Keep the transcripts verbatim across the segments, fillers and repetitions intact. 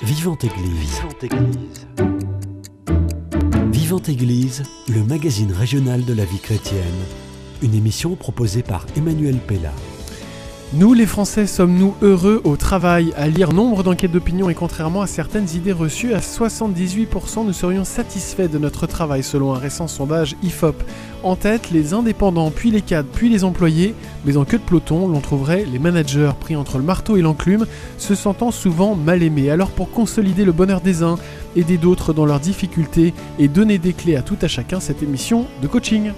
Vivante Église. Vivante Église. Vivante Église, le magazine régional de la vie chrétienne. Une émission proposée par Emmanuel Pella. Nous, les Français, sommes-nous heureux au travail? À lire nombre d'enquêtes d'opinion et contrairement à certaines idées reçues, à soixante-dix-huit pour cent nous serions satisfaits de notre travail selon un récent sondage I F O P. En tête, les indépendants, puis les cadres, puis les employés, mais en queue de peloton, l'on trouverait les managers pris entre le marteau et l'enclume, se sentant souvent mal aimés. Alors pour consolider le bonheur des uns, aider d'autres dans leurs difficultés et donner des clés à tout à chacun, cette émission de coaching.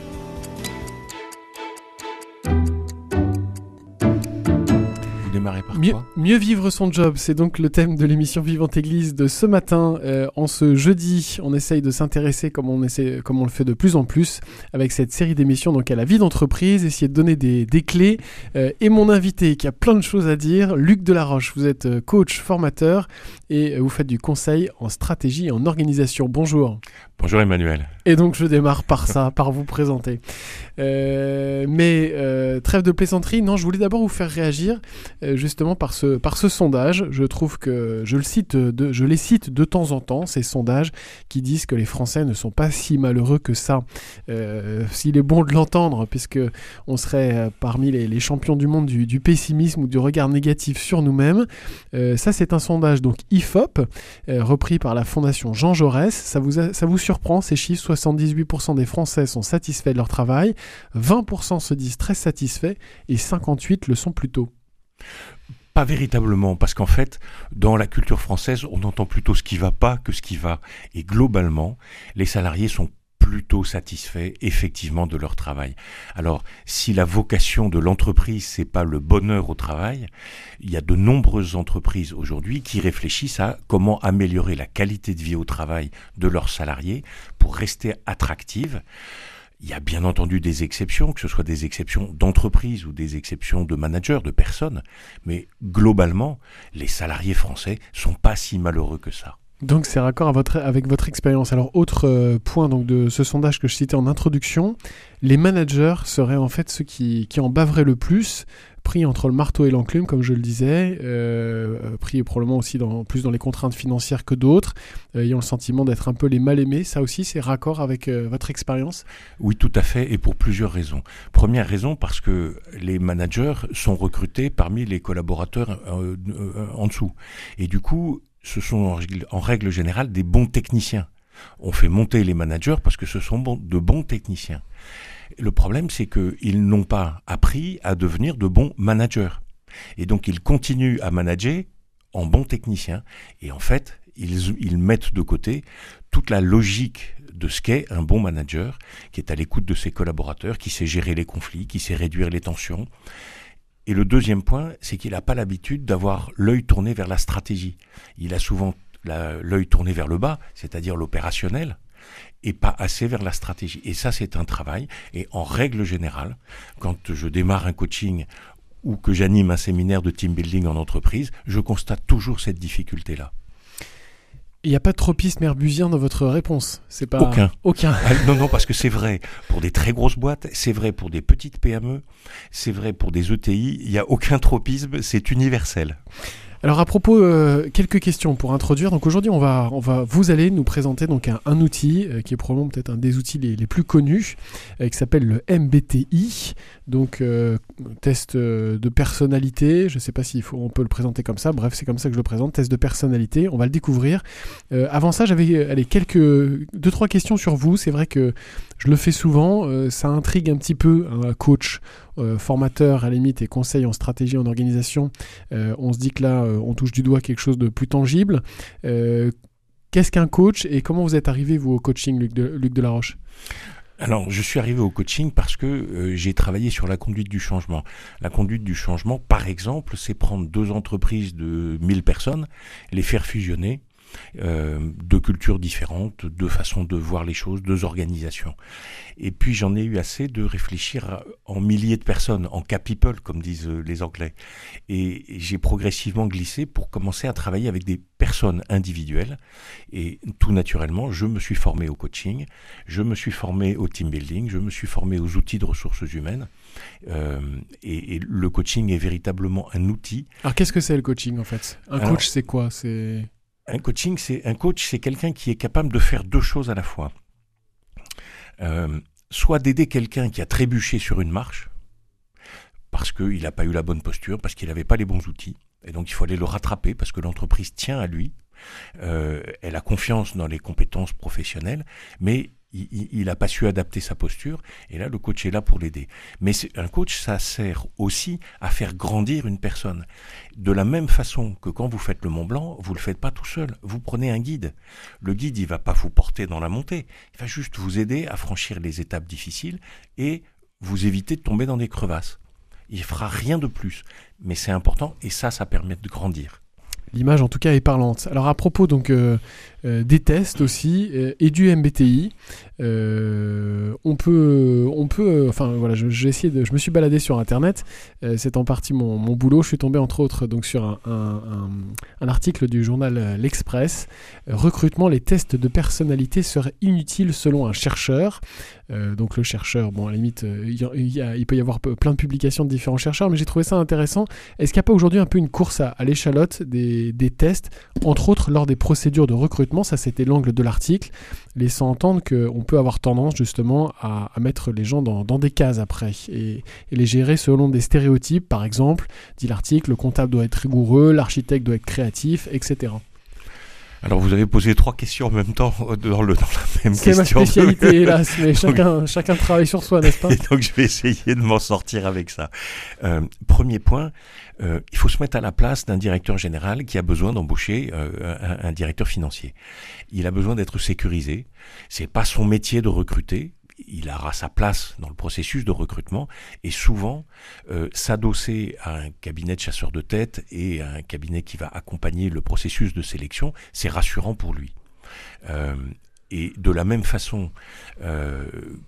Mieux, mieux vivre son job, c'est donc le thème de l'émission Vivante Église de ce matin. Euh, en ce jeudi, on essaye de s'intéresser, comme on, essaie, comme on le fait de plus en plus, avec cette série d'émissions donc à la vie d'entreprise, essayer de donner des, des clés. Euh, et mon invité, qui a plein de choses à dire, Luc Delaroche, vous êtes coach, formateur, et vous faites du conseil en stratégie et en organisation. Bonjour. Bonjour Emmanuel. Et donc je démarre par ça, par vous présenter. Euh, mais euh, trêve de plaisanterie, non, je voulais d'abord vous faire réagir euh, justement par ce, par ce sondage. Je trouve que je, le cite de, je les cite de temps en temps, ces sondages qui disent que les Français ne sont pas si malheureux que ça. Euh, s'il est bon de l'entendre, puisque on serait parmi les, les champions du monde du, du pessimisme ou du regard négatif sur nous-mêmes. Euh, ça c'est un sondage donc I F O P, euh, repris par la Fondation Jean Jaurès. Ça vous, a, ça vous surprend ces chiffres? Soixante-dix-huit pour cent des Français sont satisfaits de leur travail, vingt pour cent se disent très satisfaits et cinquante-huit pour cent le sont plutôt. Pas véritablement, parce qu'en fait, dans la culture française, on entend plutôt ce qui va pas que ce qui va. Et globalement, les salariés sont plutôt satisfaits effectivement de leur travail. Alors, si la vocation de l'entreprise, c'est pas le bonheur au travail, il y a de nombreuses entreprises aujourd'hui qui réfléchissent à comment améliorer la qualité de vie au travail de leurs salariés pour rester attractives. Il y a bien entendu des exceptions, que ce soit des exceptions d'entreprise ou des exceptions de managers, de personnes, mais globalement, les salariés français sont pas si malheureux que ça. Donc c'est raccord à votre, avec votre expérience. Alors autre euh, point donc, de ce sondage que je citais en introduction, les managers seraient en fait ceux qui, qui en baveraient le plus, pris entre le marteau et l'enclume, comme je le disais, euh, pris probablement aussi dans, plus dans les contraintes financières que d'autres, euh, ayant le sentiment d'être un peu les mal-aimés. Ça aussi, c'est raccord avec euh, votre expérience? Oui, tout à fait, et pour plusieurs raisons. Première raison, parce que les managers sont recrutés parmi les collaborateurs euh, euh, en dessous. Et du coup, ce sont en règle, en règle générale des bons techniciens. On fait monter les managers parce que ce sont bon, de bons techniciens. Le problème, c'est qu'ils n'ont pas appris à devenir de bons managers. Et donc, ils continuent à manager en bons techniciens. Et en fait, ils, ils mettent de côté toute la logique de ce qu'est un bon manager, qui est à l'écoute de ses collaborateurs, qui sait gérer les conflits, qui sait réduire les tensions. Et le deuxième point, c'est qu'il n'a pas l'habitude d'avoir l'œil tourné vers la stratégie. Il a souvent la, l'œil tourné vers le bas, c'est-à-dire l'opérationnel, et pas assez vers la stratégie. Et ça, c'est un travail. Et en règle générale, quand je démarre un coaching ou que j'anime un séminaire de team building en entreprise, je constate toujours cette difficulté-là. Il n'y a pas de tropisme herbusien dans votre réponse? C'est pas... Aucun. Aucun. Ah, non, non, parce que c'est vrai pour des très grosses boîtes, c'est vrai pour des petites P M E, c'est vrai pour des E T I, il n'y a aucun tropisme, c'est universel. Alors à propos, euh, quelques questions pour introduire. Donc aujourd'hui, on va, on va, vous allez nous présenter donc un, un outil euh, qui est probablement peut-être un des outils les, les plus connus, euh, qui s'appelle le M B T I. Donc euh, test euh, de personnalité. Je ne sais pas s'il faut, on peut le présenter comme ça. Bref, c'est comme ça que je le présente. Test de personnalité. On va le découvrir. Euh, avant ça, j'avais allez, quelques deux trois questions sur vous. C'est vrai que je le fais souvent. Euh, ça intrigue un petit peu un coach. Euh, formateur à la limite et conseil en stratégie, en organisation, euh, on se dit que là, euh, on touche du doigt quelque chose de plus tangible. Euh, qu'est-ce qu'un coach et comment vous êtes arrivé, vous, au coaching, Luc, de, Luc Delaroche? Alors, je suis arrivé au coaching parce que euh, j'ai travaillé sur la conduite du changement. La conduite du changement, par exemple, c'est prendre deux entreprises de mille personnes, les faire fusionner, Euh, deux cultures différentes, deux façons de voir les choses, deux organisations. Et puis j'en ai eu assez de réfléchir en milliers de personnes, en K-people, comme disent les Anglais. Et j'ai progressivement glissé pour commencer à travailler avec des personnes individuelles. Et tout naturellement, je me suis formé au coaching, je me suis formé au team building, je me suis formé aux outils de ressources humaines. Euh, et, et le coaching est véritablement un outil. Alors qu'est-ce que c'est le coaching en fait? Un Alors, coach, c'est quoi? C'est... un coaching, c'est un coach, c'est quelqu'un qui est capable de faire deux choses à la fois. Euh, soit d'aider quelqu'un qui a trébuché sur une marche, parce qu'il n'a pas eu la bonne posture, parce qu'il n'avait pas les bons outils, et donc il faut aller le rattraper, parce que l'entreprise tient à lui, euh, elle a confiance dans les compétences professionnelles, mais il n'a pas su adapter sa posture, et là le coach est là pour l'aider. Mais un coach, ça sert aussi à faire grandir une personne. De la même façon que quand vous faites le Mont Blanc, vous ne le faites pas tout seul, vous prenez un guide. Le guide, il ne va pas vous porter dans la montée, il va juste vous aider à franchir les étapes difficiles et vous éviter de tomber dans des crevasses. Il ne fera rien de plus, mais c'est important, et ça, ça permet de grandir. L'image en tout cas est parlante. Alors à propos donc euh, euh, des tests aussi euh, et du M B T I, euh, on peut, on peut, euh, enfin voilà, je, j'ai essayé de, je me suis baladé sur internet. Euh, c'est en partie mon, mon boulot. Je suis tombé entre autres donc sur un, un, un, un article du journal euh, L'Express. Euh, recrutement, les tests de personnalité seraient inutiles selon un chercheur. Euh, donc le chercheur, bon à la limite, euh, il, y a, il peut y avoir plein de publications de différents chercheurs, mais j'ai trouvé ça intéressant. Est-ce qu'il n'y a pas aujourd'hui un peu une course à, à l'échalote des, des tests, entre autres lors des procédures de recrutement? Ça, c'était l'angle de l'article, laissant entendre qu'on peut avoir tendance justement à, à mettre les gens dans, dans des cases après et, et les gérer selon des stéréotypes. Par exemple, dit l'article, le comptable doit être rigoureux, l'architecte doit être créatif, et cetera. Alors, vous avez posé trois questions en même temps dans, le, dans la même c'est question. C'est ma spécialité, hélas, mais chacun, chacun travaille sur soi, n'est-ce pas? Et donc, je vais essayer de m'en sortir avec ça. Euh, premier point, euh, il faut se mettre à la place d'un directeur général qui a besoin d'embaucher euh, un, un directeur financier. Il a besoin d'être sécurisé. C'est pas son métier de recruter. Il aura sa place dans le processus de recrutement et souvent euh, s'adosser à un cabinet de chasseurs de tête et à un cabinet qui va accompagner le processus de sélection, c'est rassurant pour lui. Euh, et de la même façon euh,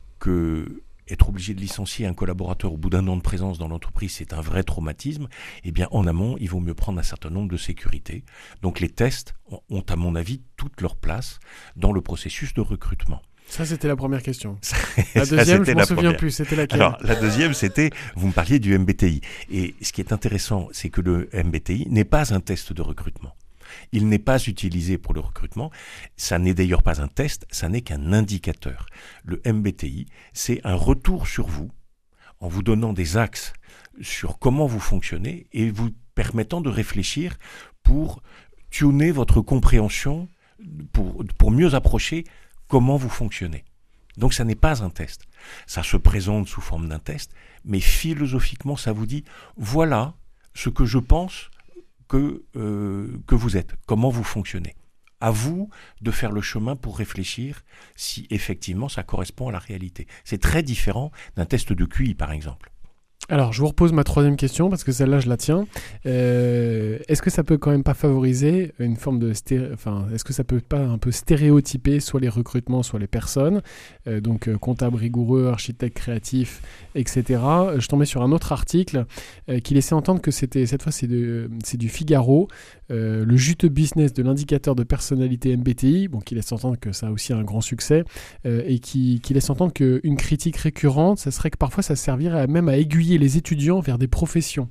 que être obligé de licencier un collaborateur au bout d'un an de présence dans l'entreprise, c'est un vrai traumatisme, eh bien en amont, il vaut mieux prendre un certain nombre de sécurités. Donc les tests ont à mon avis toute leur place dans le processus de recrutement. Ça, c'était la première question. Ça, la deuxième, ça, je m'en souviens première. plus, c'était laquelle? Alors, la deuxième, c'était, vous me parliez du M B T I. Et ce qui est intéressant, c'est que le M B T I n'est pas un test de recrutement. Il n'est pas utilisé pour le recrutement. Ça n'est d'ailleurs pas un test, ça n'est qu'un indicateur. Le M B T I, c'est un retour sur vous, en vous donnant des axes sur comment vous fonctionnez et vous permettant de réfléchir pour tuner votre compréhension, pour, pour mieux approcher comment vous fonctionnez. Donc ça n'est pas un test. Ça se présente sous forme d'un test, mais philosophiquement, ça vous dit, voilà ce que je pense que, euh, que vous êtes, comment vous fonctionnez. À vous de faire le chemin pour réfléchir si effectivement ça correspond à la réalité. C'est très différent d'un test de Q I, par exemple. Alors, je vous repose ma troisième question, parce que celle-là, je la tiens. Euh, est-ce que ça peut quand même pas favoriser une forme de... Sté... Enfin, est-ce que ça peut pas un peu stéréotyper soit les recrutements, soit les personnes, euh, donc euh, comptable rigoureux, architecte créatif, et cetera. Je tombais sur un autre article euh, qui laissait entendre que c'était, cette fois, c'est, de, c'est du Figaro, euh, le juteux business de l'indicateur de personnalité M B T I, bon, qui laisse entendre que ça a aussi un grand succès, euh, et qui, qui laisse entendre qu'une critique récurrente, ça serait que parfois ça servirait même à aiguiller les étudiants vers des professions.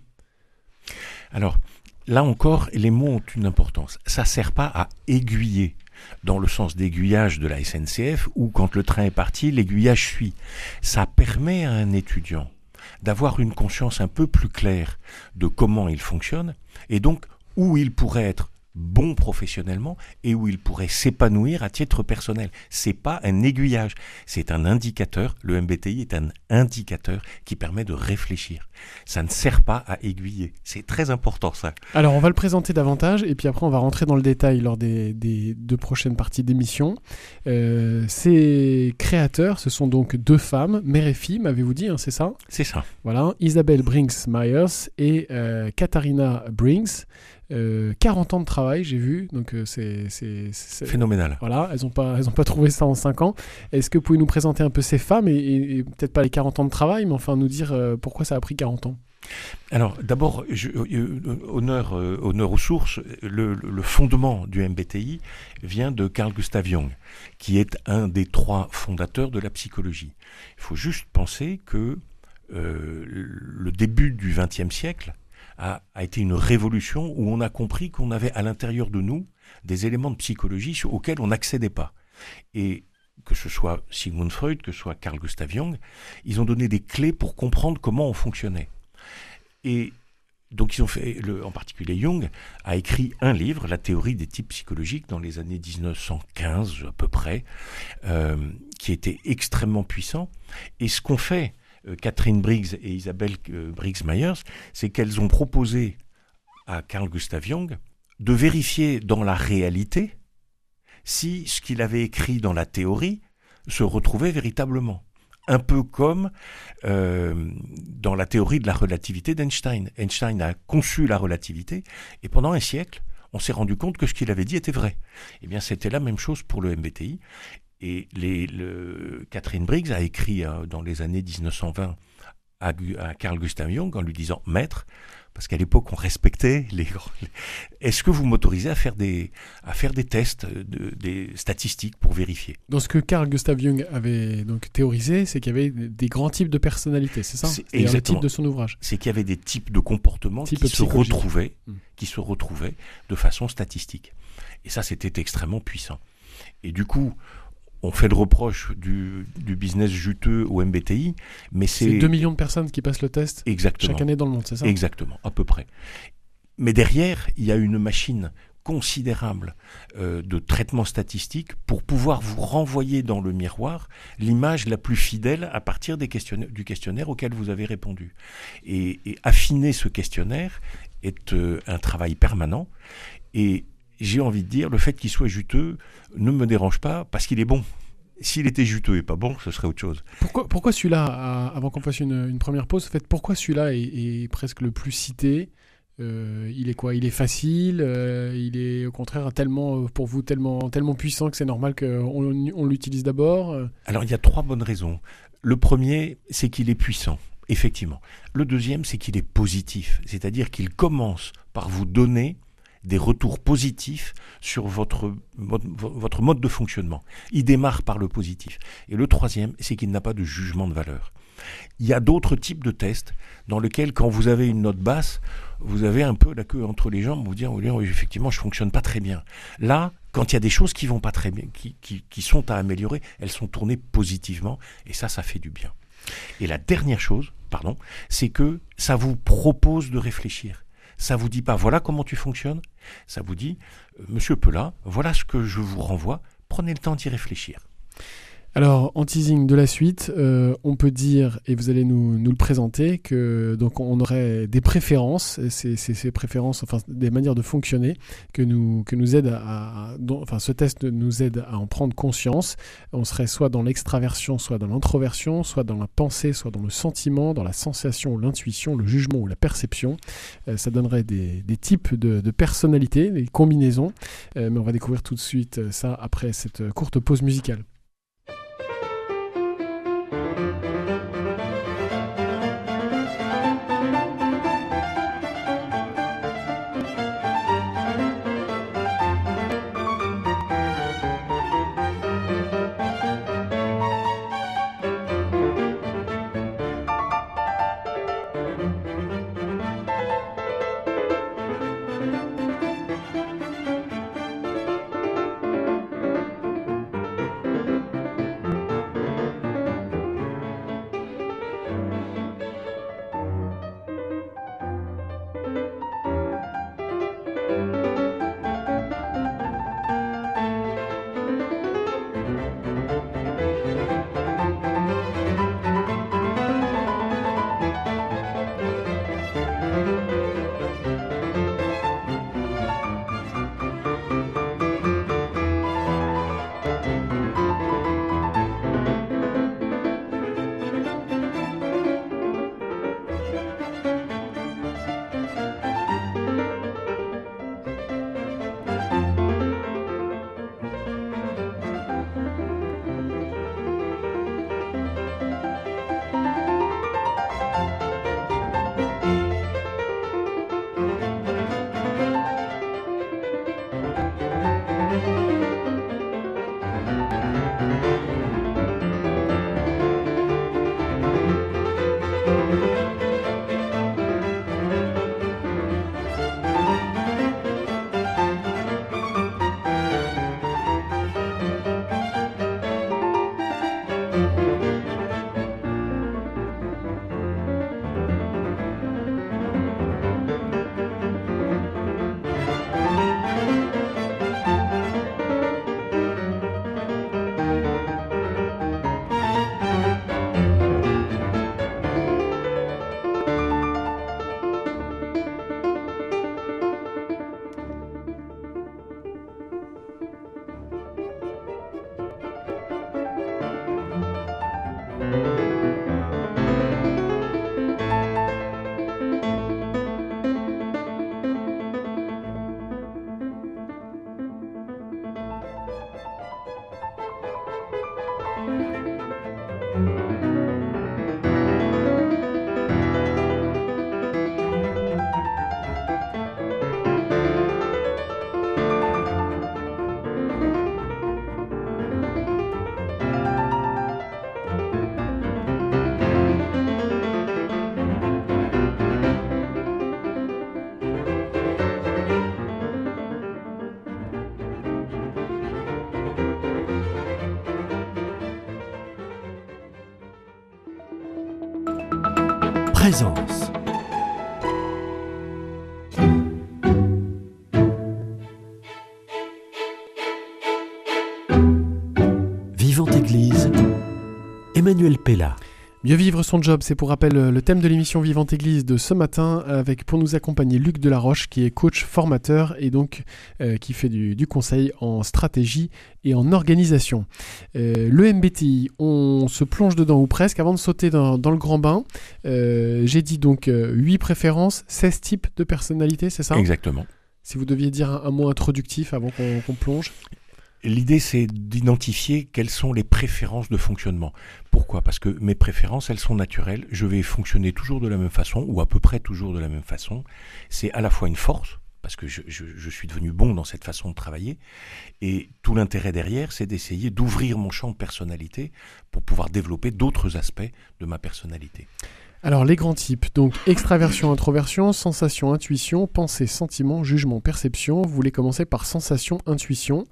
Alors, là encore, les mots ont une importance. Ça ne sert pas à aiguiller, dans le sens d'aiguillage de la S N C F, où quand le train est parti, l'aiguillage suit. Ça permet à un étudiant d'avoir une conscience un peu plus claire de comment il fonctionne, et donc où il pourrait être bon professionnellement et où il pourrait s'épanouir à titre personnel. C'est pas un aiguillage, c'est un indicateur. Le M B T I est un indicateur qui permet de réfléchir. Ça ne sert pas à aiguiller. C'est très important, ça. Alors, on va le présenter davantage et puis après, on va rentrer dans le détail lors des, des deux prochaines parties d'émission. Euh, ces créateurs, ce sont donc deux femmes, mère et fille, m'avez-vous dit, hein, c'est ça? C'est ça. Voilà, Isabelle Brinks-Myers et euh, Katharina Brinks. Euh, quarante ans de travail, j'ai vu, donc euh, c'est, c'est, c'est... Phénoménal. Voilà, elles n'ont pas, elles ont pas trouvé ça en cinq ans. Est-ce que vous pouvez nous présenter un peu ces femmes et, et, et peut-être pas les quarante ans de travail, mais enfin nous dire euh, pourquoi ça a pris quarante ans? Alors, d'abord, je, euh, honneur, euh, honneur aux sources, le, le fondement du M B T I vient de Carl Gustav Jung, qui est un des trois fondateurs de la psychologie. Il faut juste penser que euh, le début du vingtième siècle a, a été une révolution où on a compris qu'on avait à l'intérieur de nous des éléments de psychologie auxquels on n'accédait pas. Et que ce soit Sigmund Freud, que ce soit Carl Gustav Jung, ils ont donné des clés pour comprendre comment on fonctionnait. Et donc ils ont fait, le, en particulier Jung a écrit un livre, La théorie des types psychologiques, dans les années dix-neuf cent quinze à peu près, euh, qui était extrêmement puissant. Et ce qu'ont fait euh, Catherine Briggs et Isabelle euh, Briggs-Myers, c'est qu'elles ont proposé à Carl Gustav Jung de vérifier dans la réalité si ce qu'il avait écrit dans la théorie se retrouvait véritablement. Un peu comme euh, dans la théorie de la relativité d'Einstein. Einstein a conçu la relativité et pendant un siècle, on s'est rendu compte que ce qu'il avait dit était vrai. Eh bien, c'était la même chose pour le M B T I. Et les, le, Catherine Briggs a écrit euh, dans les années dix-neuf cent vingt à, à Carl Gustav Jung en lui disant « Maître », parce qu'à l'époque on respectait les, les... Est-ce que vous m'autorisez à faire des à faire des tests, de, des statistiques pour vérifier? Dans ce que Carl Gustav Jung avait donc théorisé, c'est qu'il y avait des grands types de personnalités, c'est ça? C'est exactement le type de son ouvrage. C'est qu'il y avait des types de comportements type qui se retrouvaient, mmh. qui se retrouvaient de façon statistique. Et ça, c'était extrêmement puissant. Et du coup, on fait le reproche du, du business juteux au M B T I, mais c'est... C'est deux millions de personnes qui passent le test Exactement. chaque année dans le monde, c'est ça? Exactement, à peu près. Mais derrière, il y a une machine considérable euh, de traitement statistique pour pouvoir vous renvoyer dans le miroir l'image la plus fidèle à partir des questionnaires, du questionnaire auquel vous avez répondu. Et, et affiner ce questionnaire est euh, un travail permanent. Et j'ai envie de dire, le fait qu'il soit juteux ne me dérange pas parce qu'il est bon. S'il était juteux et pas bon, ce serait autre chose. Pourquoi, pourquoi celui-là, avant qu'on fasse une, une première pause, en fait, pourquoi celui-là est, est presque le plus cité? euh, Il est quoi? Il est facile, euh, il est au contraire tellement, pour vous tellement, tellement puissant que c'est normal qu'on on l'utilise d'abord? Alors il y a trois bonnes raisons. Le premier, c'est qu'il est puissant. Effectivement. Le deuxième, c'est qu'il est positif. C'est-à-dire qu'il commence par vous donner des retours positifs sur votre mode, votre mode de fonctionnement. Il démarre par le positif. Et le troisième, c'est qu'il n'a pas de jugement de valeur. Il y a d'autres types de tests dans lesquels, quand vous avez une note basse, vous avez un peu la queue entre les jambes, vous dire, oui, effectivement, je fonctionne pas très bien. Là, quand il y a des choses qui vont pas très bien, qui, qui, qui sont à améliorer, elles sont tournées positivement, et ça, ça fait du bien. Et la dernière chose, pardon, c'est que ça vous propose de réfléchir. Ça vous dit pas, voilà comment tu fonctionnes. Ça vous dit, Monsieur Pelat, voilà ce que je vous renvoie. Prenez le temps d'y réfléchir. Alors, en teasing de la suite, euh, on peut dire, et vous allez nous, nous le présenter, que donc on aurait des préférences, ces, ces, ces préférences, enfin des manières de fonctionner, que nous, que nous aident à, à dont, enfin ce test nous aide à en prendre conscience. On serait soit dans l'extraversion, soit dans l'introversion, soit dans la pensée, soit dans le sentiment, dans la sensation, l'intuition, le jugement ou la perception. Euh, ça donnerait des, des types de, de personnalités, des combinaisons, euh, mais on va découvrir tout de suite ça après cette courte pause musicale. Présence. Vivante Église, Emmanuel Pella. Mieux vivre son job, c'est pour rappel le thème de l'émission Vivante Église de ce matin, avec pour nous accompagner Luc Delaroche, qui est coach formateur et donc euh, qui fait du, du conseil en stratégie et en organisation. Euh, le M B T I, on se plonge dedans ou presque. Avant de sauter dans, dans le grand bain, euh, j'ai dit donc euh, huit préférences, seize types de personnalités, c'est ça ? Exactement. Si vous deviez dire un, un mot introductif avant qu'on, qu'on plonge. L'idée, c'est d'identifier quelles sont les préférences de fonctionnement. Pourquoi ? Parce que mes préférences, elles sont naturelles. Je vais fonctionner toujours de la même façon, ou à peu près toujours de la même façon. C'est à la fois une force, parce que je, je, je suis devenu bon dans cette façon de travailler, et tout l'intérêt derrière, c'est d'essayer d'ouvrir mon champ de personnalité pour pouvoir développer d'autres aspects de ma personnalité. Alors, les grands types, donc extraversion, introversion, sensation, intuition, pensée, sentiment, jugement, perception. Vous voulez commencer par sensation, intuition.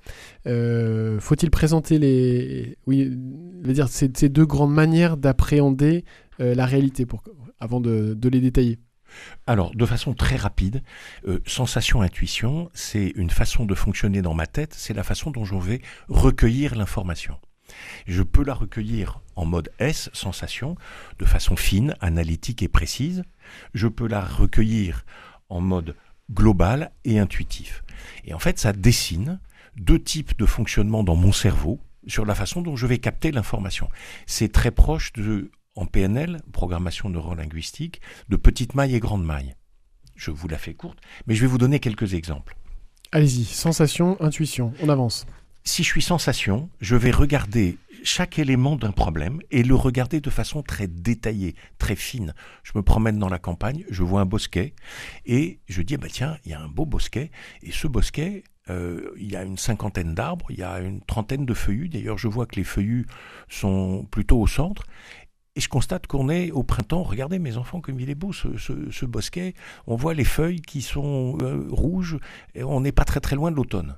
Euh, faut-il présenter les, oui, veux dire, ces, ces deux grandes manières d'appréhender euh, la réalité pour, avant de, de les détailler ? Alors, de façon très rapide, euh, sensation-intuition, c'est une façon de fonctionner dans ma tête, c'est la façon dont je vais recueillir l'information. Je peux la recueillir en mode S, sensation, de façon fine, analytique et précise. Je peux la recueillir en mode global et intuitif. Et en fait, ça dessine deux types de fonctionnement dans mon cerveau sur la façon dont je vais capter l'information. C'est très proche de, en P N L, programmation neurolinguistique, de petite maille et grande maille. Je vous la fais courte, mais je vais vous donner quelques exemples. Allez-y, sensation, intuition, on avance. Si je suis sensation, je vais regarder chaque élément d'un problème et le regarder de façon très détaillée, très fine. Je me promène dans la campagne, je vois un bosquet et je dis, bah tiens, il y a un beau bosquet et ce bosquet, euh, il y a une cinquantaine d'arbres, il y a une trentaine de feuillus. D'ailleurs, je vois que les feuillus sont plutôt au centre. Et je constate qu'on est au printemps. Regardez mes enfants comme il est beau ce, ce, ce bosquet. On voit les feuilles qui sont euh, rouges et on n'est pas très très loin de l'automne.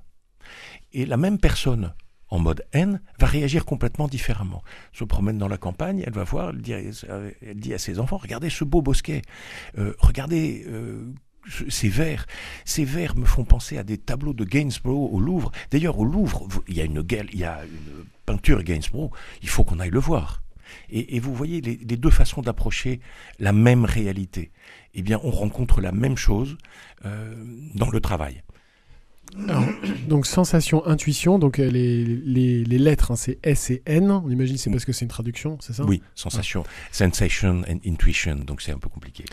Et la même personne, en mode N, va réagir complètement différemment. Se promène dans la campagne, elle va voir, elle dit, elle dit à ses enfants, regardez ce beau bosquet, euh, regardez euh, ces vers. Ces vers me font penser à des tableaux de Gainsborough au Louvre. D'ailleurs, au Louvre, il y a une, il y a une peinture Gainsborough, il faut qu'on aille le voir. Et, et vous voyez les, les deux façons d'approcher la même réalité. Eh bien, on rencontre la même chose euh, dans le travail. Alors, donc sensation, intuition, donc euh, les, les, les lettres, hein, c'est S et N. On imagine c'est parce que c'est une traduction, c'est ça ? Oui, sensation, ah. Sensation and intuition, donc c'est un peu compliqué.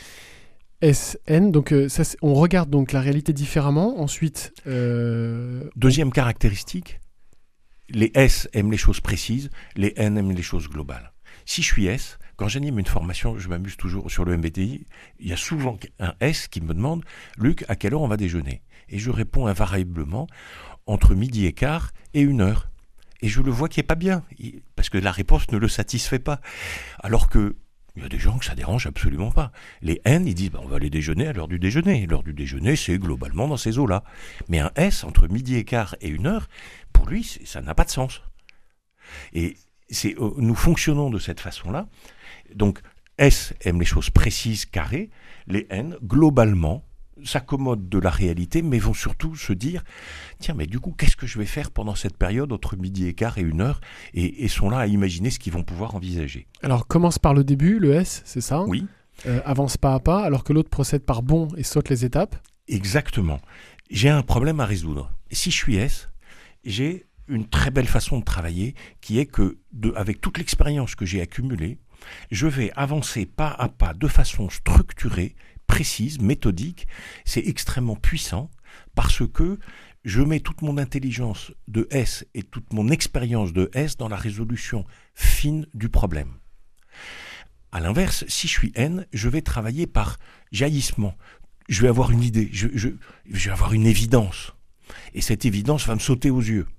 S N, donc euh, ça, on regarde donc la réalité différemment. Ensuite, euh... deuxième caractéristique, les S aiment les choses précises, les N aiment les choses globales. Si je suis S, quand j'anime une formation, je m'amuse toujours sur le M B T I, il y a souvent un S qui me demande « Luc, à quelle heure on va déjeuner ?» Et je réponds invariablement entre midi et quart et une heure. Et je le vois qui est pas bien, parce que la réponse ne le satisfait pas. Alors que il y a des gens que ça dérange absolument pas. Les N, ils disent bah, on va aller déjeuner à l'heure du déjeuner. L'heure du déjeuner, c'est globalement dans ces eaux-là. Mais un S entre midi et quart et une heure, pour lui, ça n'a pas de sens. Et c'est, nous fonctionnons de cette façon-là. Donc S aime les choses précises, carrées. Les N, globalement, s'accommodent de la réalité, mais vont surtout se dire tiens, mais du coup, qu'est-ce que je vais faire pendant cette période entre midi et quart et une heure, et, et sont là à imaginer ce qu'ils vont pouvoir envisager. Alors, commence par le début, le S, c'est ça ? Oui. Euh, avance pas à pas, alors que l'autre procède par bond et saute les étapes. Exactement. J'ai un problème à résoudre. Et si je suis S, j'ai une très belle façon de travailler, qui est que, de, avec toute l'expérience que j'ai accumulée, je vais avancer pas à pas, de façon structurée, précise, méthodique. C'est extrêmement puissant parce que je mets toute mon intelligence de S et toute mon expérience de S dans la résolution fine du problème. À l'inverse, si je suis N, je vais travailler par jaillissement. Je vais avoir une idée, je, je, je vais avoir une évidence. Et cette évidence va me sauter aux yeux.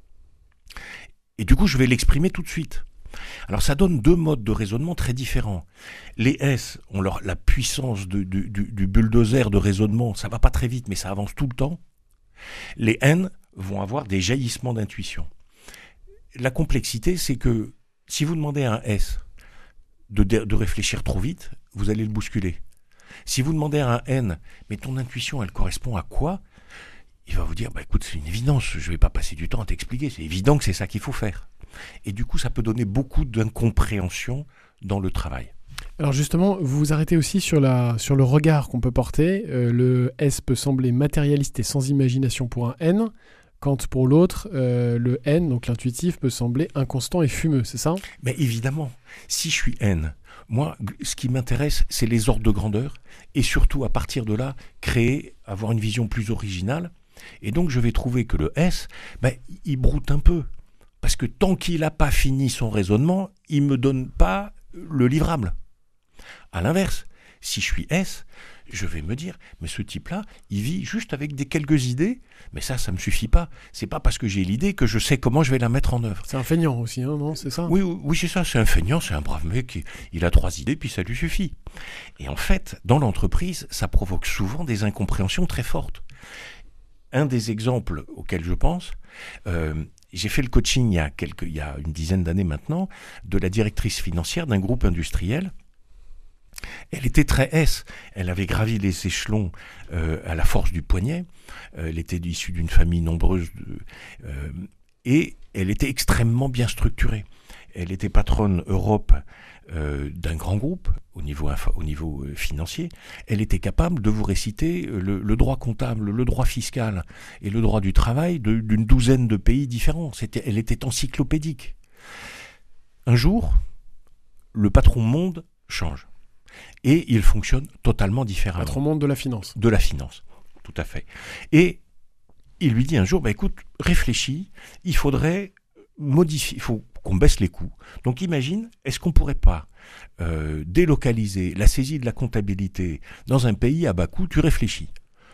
Et du coup, je vais l'exprimer tout de suite. Alors ça donne deux modes de raisonnement très différents. Les S ont leur, la puissance de, du, du, du bulldozer de raisonnement, ça va pas très vite mais ça avance tout le temps. Les N vont avoir des jaillissements d'intuition. La complexité, c'est que si vous demandez à un S de, de réfléchir trop vite, vous allez le bousculer. Si vous demandez à un N, mais ton intuition, elle correspond à quoi ? Il va vous dire, bah écoute, c'est une évidence, je ne vais pas passer du temps à t'expliquer, c'est évident que c'est ça qu'il faut faire. Et du coup, ça peut donner beaucoup d'incompréhension dans le travail. Alors justement, vous vous arrêtez aussi sur, la, sur le regard qu'on peut porter. Euh, le S peut sembler matérialiste et sans imagination pour un N, quand pour l'autre, euh, le N, donc l'intuitif, peut sembler inconstant et fumeux, c'est ça ? Mais évidemment, si je suis N, moi, ce qui m'intéresse, c'est les ordres de grandeur, et surtout, à partir de là, créer, avoir une vision plus originale. Et donc, je vais trouver que le S, ben, il broute un peu. Parce que tant qu'il n'a pas fini son raisonnement, il ne me donne pas le livrable. À l'inverse, si je suis S, je vais me dire, mais ce type-là, il vit juste avec des quelques idées, mais ça, ça ne me suffit pas. C'est pas parce que j'ai l'idée que je sais comment je vais la mettre en œuvre. C'est un feignant aussi, hein, non ? C'est ça ? Oui, oui, c'est ça, c'est un feignant, c'est un brave mec, il, il a trois idées, puis ça lui suffit. Et en fait, dans l'entreprise, ça provoque souvent des incompréhensions très fortes. Un des exemples auxquels je pense, euh, j'ai fait le coaching il y a, quelques, il y a une dizaine d'années maintenant, de la directrice financière d'un groupe industriel. Elle était très S, elle avait gravi les échelons euh, à la force du poignet, euh, elle était issue d'une famille nombreuse, de, euh, et elle était extrêmement bien structurée. Elle était patronne Europe euh, d'un grand groupe au niveau, au niveau euh, financier. Elle était capable de vous réciter le, le droit comptable, le droit fiscal et le droit du travail de, d'une douzaine de pays différents. C'était, elle était encyclopédique. Un jour, le patron monde change. Et il fonctionne totalement différemment. Patron monde de la finance. De la finance, tout à fait. Et il lui dit un jour, bah écoute, réfléchis, il faudrait modifier, il faut qu'on baisse les coûts. Donc imagine, est-ce qu'on ne pourrait pas euh, délocaliser la saisie de la comptabilité dans un pays à bas coût ? Tu réfléchis.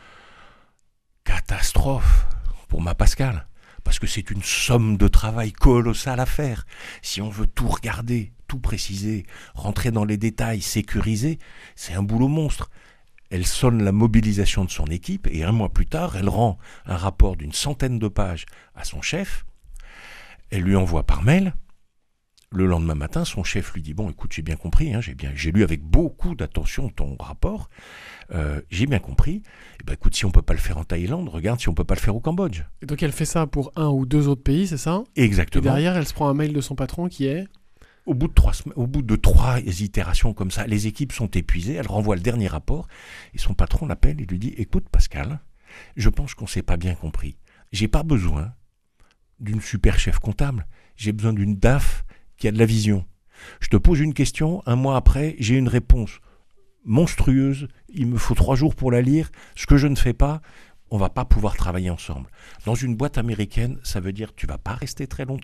Catastrophe pour ma Pascale, parce que c'est une somme de travail colossale à faire. Si on veut tout regarder, tout préciser, rentrer dans les détails, sécuriser, c'est un boulot monstre. Elle sonne la mobilisation de son équipe et un mois plus tard, elle rend un rapport d'une centaine de pages à son chef. Elle lui envoie par mail. Le lendemain matin, son chef lui dit « Bon, écoute, j'ai bien compris, hein, j'ai, bien, j'ai lu avec beaucoup d'attention ton rapport, euh, j'ai bien compris. Eh ben, écoute, si on ne peut pas le faire en Thaïlande, regarde si on ne peut pas le faire au Cambodge. » Et donc elle fait ça pour un ou deux autres pays, c'est ça ? Exactement. Et derrière, elle se prend un mail de son patron qui est... Au bout de trois, au bout de trois itérations comme ça, les équipes sont épuisées, elle renvoie le dernier rapport, et son patron l'appelle et lui dit « Écoute Pascal, je pense qu'on ne s'est pas bien compris. J'ai pas besoin d'une super chef comptable, j'ai besoin d'une D A F qui a de la vision. Je te pose une question, un mois après, j'ai une réponse monstrueuse, il me faut trois jours pour la lire, ce que je ne fais pas, on ne va pas pouvoir travailler ensemble. Dans une boîte américaine, ça veut dire que tu ne vas pas rester très longtemps. »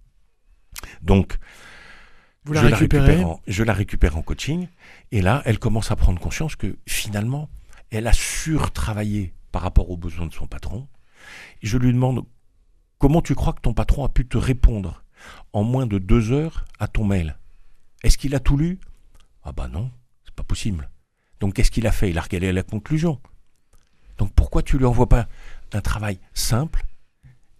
Donc, Vous la je, la récupérez. récupère en, je la récupère en coaching, et là, elle commence à prendre conscience que finalement, elle a surtravaillé par rapport aux besoins de son patron. Et je lui demande, comment tu crois que ton patron a pu te répondre en moins de deux heures à ton mail ? Est-ce qu'il a tout lu ? Ah bah non, c'est pas possible. Donc qu'est-ce qu'il a fait ? Il a regardé la conclusion. Donc pourquoi tu lui envoies pas un travail simple, rapide ?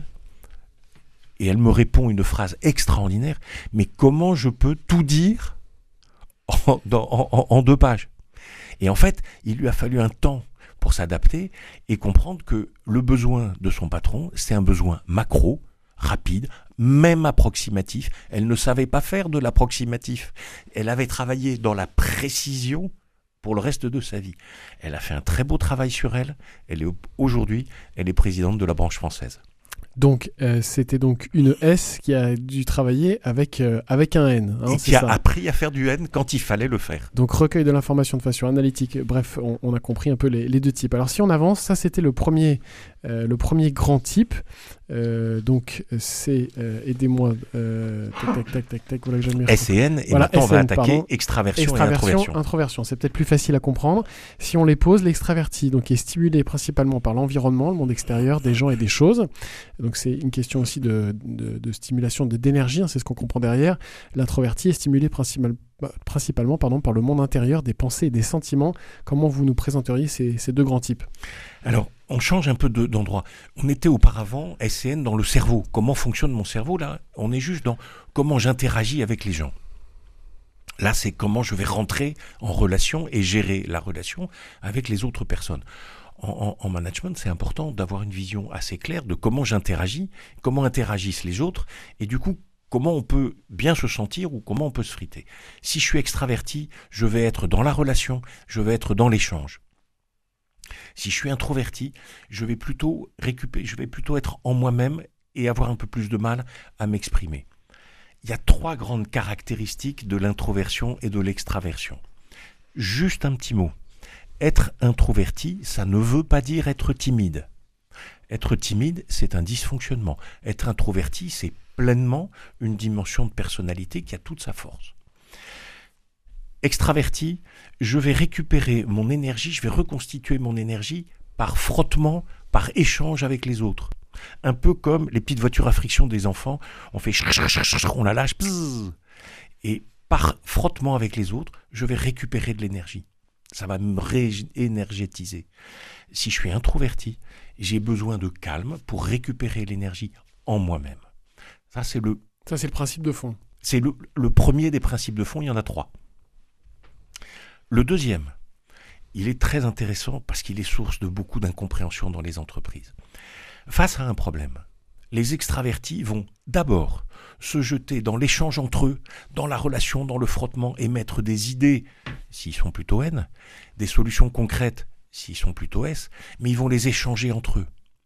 Et elle me répond une phrase extraordinaire. Mais comment je peux tout dire en, dans, en, en deux pages ? Et en fait, il lui a fallu un temps pour s'adapter et comprendre que le besoin de son patron, c'est un besoin macro, rapide, même approximatif. Elle ne savait pas faire de l'approximatif. Elle avait travaillé dans la précision pour le reste de sa vie. Elle a fait un très beau travail sur elle. Elle est aujourd'hui, elle est présidente de la branche française. Donc, euh, c'était donc une S qui a dû travailler avec, euh, avec un N. Hein, et c'est qui a ça. appris à faire du N quand il fallait le faire. Donc, recueil de l'information de façon analytique. Bref, on, on a compris un peu les, les deux types. Alors, si on avance, ça, c'était le premier, euh, le premier grand type. Euh, donc, c'est... Euh, aidez-moi. Euh, tac, tac, tac, tac, tac. Voilà que j'aime S et N, et voilà, maintenant, S et N, on va attaquer pardon. extraversion, Extraversion, et introversion. introversion. C'est peut-être plus facile à comprendre. Si on les pose, l'extraverti donc, est stimulé principalement par l'environnement, le monde extérieur, des gens et des choses. Donc, c'est une question aussi de, de, de stimulation de, d'énergie, hein, c'est ce qu'on comprend derrière. L'introverti est stimulé principal, principalement pardon, par le monde intérieur, des pensées et des sentiments. Comment vous nous présenteriez ces, ces deux grands types ? Alors, on change un peu de, d'endroit. On était auparavant, S et N, dans le cerveau. Comment fonctionne mon cerveau ? Là, on est juste dans comment j'interagis avec les gens. Là, c'est comment je vais rentrer en relation et gérer la relation avec les autres personnes. En, en, en management, c'est important d'avoir une vision assez claire de comment j'interagis, comment interagissent les autres, et du coup, comment on peut bien se sentir ou comment on peut se friter. Si je suis extraverti, je vais être dans la relation, je vais être dans l'échange. Si je suis introverti, je vais plutôt récupérer, je vais plutôt être en moi-même et avoir un peu plus de mal à m'exprimer. Il y a trois grandes caractéristiques de l'introversion et de l'extraversion. Juste un petit mot. Être introverti, ça ne veut pas dire être timide. Être timide, c'est un dysfonctionnement. Être introverti, c'est pleinement une dimension de personnalité qui a toute sa force. Extraverti, je vais récupérer mon énergie, je vais reconstituer mon énergie par frottement, par échange avec les autres. Un peu comme les petites voitures à friction des enfants, on fait on la lâche, et par frottement avec les autres, je vais récupérer de l'énergie. Ça va me réénergétiser. Si je suis introverti, j'ai besoin de calme pour récupérer l'énergie en moi-même. Ça, c'est le, Ça, c'est le principe de fond. C'est le, le premier des principes de fond, il y en a trois. Le deuxième, il est très intéressant parce qu'il est source de beaucoup d'incompréhension dans les entreprises. Face à un problème, les extravertis vont d'abord se jeter dans l'échange entre eux, dans la relation, dans le frottement, et mettre des idées, s'ils sont plutôt N, des solutions concrètes, s'ils sont plutôt S, mais ils vont les échanger entre eux.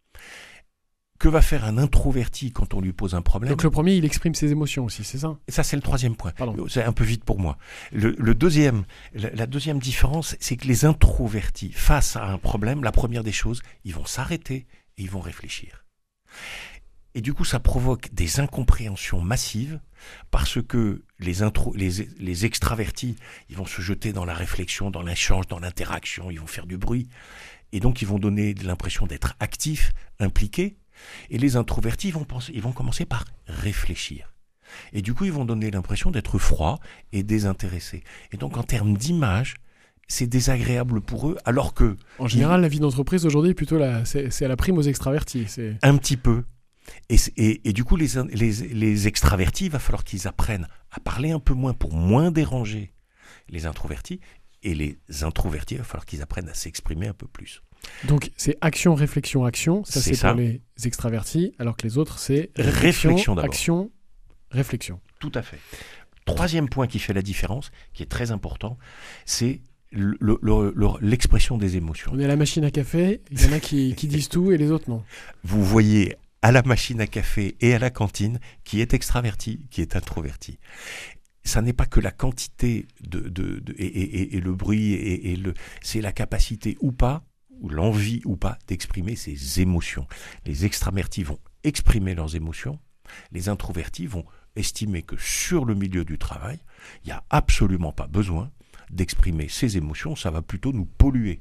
Que va faire un introverti quand on lui pose un problème ? Donc le premier, il exprime ses émotions aussi, c'est ça ? Ça, c'est le troisième point. Pardon. C'est un peu vite pour moi. Le, le deuxième, la, la deuxième différence, c'est que les introvertis, face à un problème, la première des choses, ils vont s'arrêter et ils vont réfléchir. Et du coup, ça provoque des incompréhensions massives parce que les, intro, les, les extravertis, ils vont se jeter dans la réflexion, dans l'échange, dans l'interaction, ils vont faire du bruit. Et donc, ils vont donner l'impression d'être actifs, impliqués. Et les introvertis, ils vont, penser, ils vont commencer par réfléchir. Et du coup, ils vont donner l'impression d'être froids et désintéressés. Et donc, en termes d'image, c'est désagréable pour eux, alors que... En général, ils... la vie d'entreprise aujourd'hui, plutôt la, c'est, c'est à la prime aux extravertis. C'est... Un petit peu. Et, et, et du coup, les, les, les extravertis, il va falloir qu'ils apprennent à parler un peu moins pour moins déranger les introvertis. Et les introvertis, il va falloir qu'ils apprennent à s'exprimer un peu plus. Donc, c'est action, réflexion, action. Ça, c'est, c'est ça. Pour les extravertis, alors que les autres, c'est réflexion, réflexion action, réflexion. Tout à fait. Troisième point qui fait la différence, qui est très important, c'est le, le, le, le, l'expression des émotions. On est à la machine à café, il y en a qui, qui disent tout et les autres non. Vous voyez à la machine à café et à la cantine qui est extraverti, qui est introverti. Ça n'est pas que la quantité de, de, de, et, et, et le bruit, et, et le, c'est la capacité ou pas, ou l'envie ou pas d'exprimer ses émotions. Les extravertis vont exprimer leurs émotions, les introvertis vont estimer que sur le milieu du travail, il n'y a absolument pas besoin d'exprimer ses émotions, ça va plutôt nous polluer.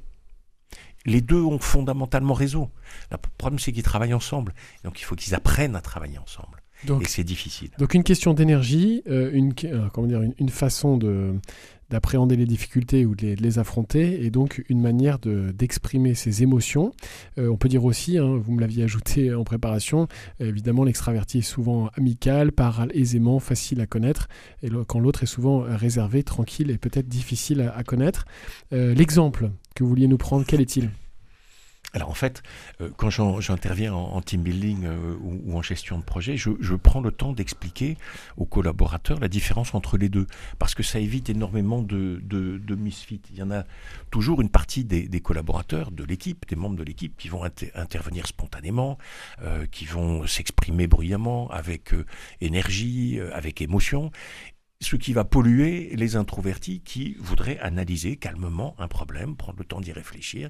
Les deux ont fondamentalement raison. Le problème, c'est qu'ils travaillent ensemble. Donc, il faut qu'ils apprennent à travailler ensemble. Donc, et c'est difficile. Donc, une question d'énergie, euh, une, euh, comment dire, une, une façon de, d'appréhender les difficultés ou de les, de les affronter, et donc une manière de, d'exprimer ses émotions. Euh, on peut dire aussi, hein, vous me l'aviez ajouté en préparation, euh, évidemment, l'extraverti est souvent amical, parle aisément, facile à connaître, et le, quand l'autre est souvent réservé, tranquille et peut-être difficile à, à connaître. Euh, l'exemple que vous vouliez nous prendre, quel est-il ? Alors en fait, euh, quand j'en, j'interviens en, en team building euh, ou, ou en gestion de projet, je, je prends le temps d'expliquer aux collaborateurs la différence entre les deux, parce que ça évite énormément de, de, de misfits. Il y en a toujours une partie des, des collaborateurs, de l'équipe, des membres de l'équipe, qui vont inter- intervenir spontanément, euh, qui vont s'exprimer bruyamment, avec euh, énergie, euh, avec émotion, ce qui va polluer les introvertis qui voudraient analyser calmement un problème, prendre le temps d'y réfléchir,